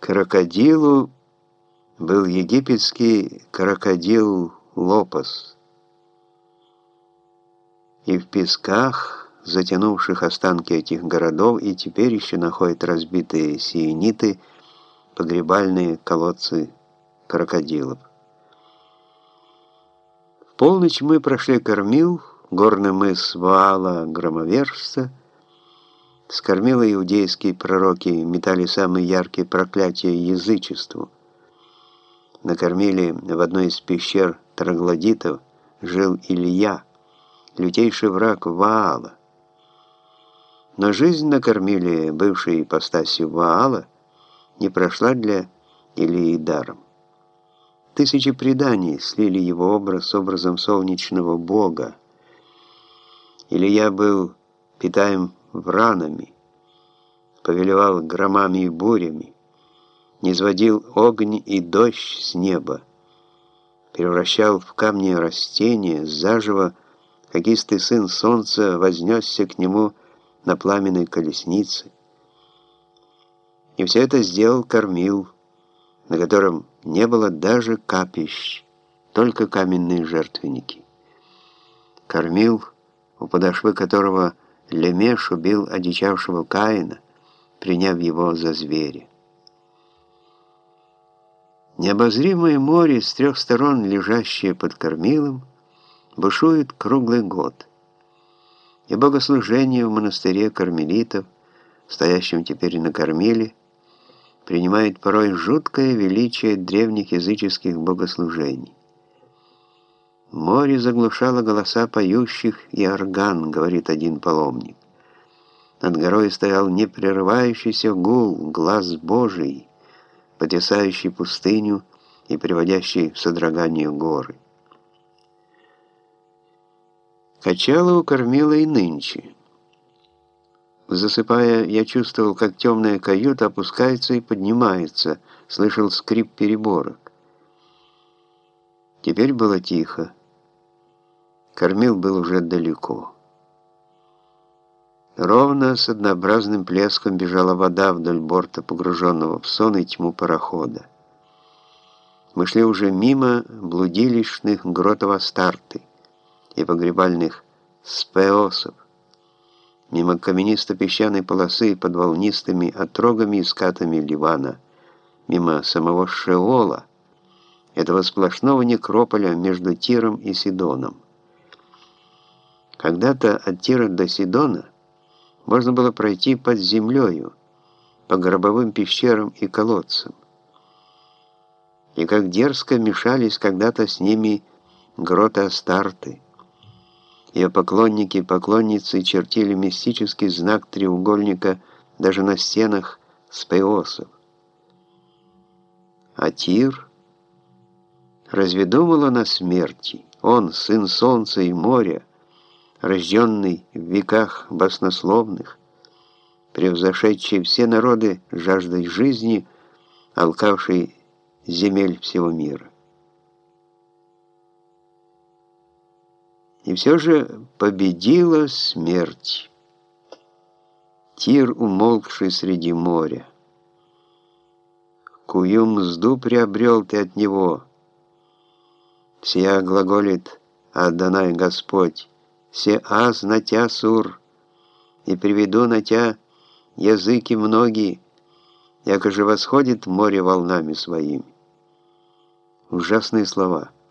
Крокодилу был египетский крокодил Лопос, и в песках, затянувших останки этих городов, и теперь еще находят разбитые сиениты, погребальные колодцы крокодилов. В полночь мы прошли Кормил, горный мыс Ваала Громовержца. С Кормила иудейские пророки метали самые яркие проклятия язычеству. На Кормиле в одной из пещер троглодитов жил Илья, лютейший враг Ваала. Но жизнь на Кормиле, бывшей ипостасью Ваала, не прошла для Илии даром. Тысячи преданий слили его образ с образом солнечного бога. Илья был питаем вранами, повелевал громами и бурями, низводил огонь и дождь с неба, превращал в камни растения, заживо, как истый сын солнца вознесся к нему на пламенной колеснице. И все это сделал Кормил, на котором не было даже капищ, только каменные жертвенники. Кормил, у подошвы которого Лемеш убил одичавшего Каина, приняв его за зверя. Необозримое море, с трех сторон лежащее под Кормилом, бушует круглый год, и богослужение в монастыре кармелитов, стоящем теперь на Кормиле, принимает порой жуткое величие древних языческих богослужений. Море заглушало голоса поющих и орган, говорит один паломник. Над горой стоял непрерывающийся гул, глаз Божий, потрясающий пустыню и приводящий в содрогание горы. Качало укормило и нынче. Засыпая, я чувствовал, как темная каюта опускается и поднимается, слышал скрип переборок. Теперь было тихо. Кормил был уже далеко. Ровно с однообразным плеском бежала вода вдоль борта, погруженного в сон и тьму парохода. Мы шли уже мимо блудилищных гротов Астарты и погребальных спеосов, мимо каменисто-песчаной полосы под волнистыми отрогами и скатами Ливана, мимо самого Шеола, этого сплошного некрополя между Тиром и Сидоном. Когда-то от Тира до Сидона можно было пройти под землею, по гробовым пещерам и колодцам. И как дерзко мешались когда-то с ними гроты Астарты. Ее поклонники и поклонницы чертили мистический знак треугольника даже на стенах спеосов. А Тир? Разве думал он о смерти? Он, сын солнца и моря, рожденный в веках баснословных, превзошедший все народы жаждой жизни, алкавший земель всего мира. И все же победила смерть. Тир, умолкший среди моря. Кую мзду приобрел ты от него. Сия глаголит Адонай Господь, се аз на тя сур, и приведу на тя языки многие, яко же восходит море волнами своими. Ужасные слова.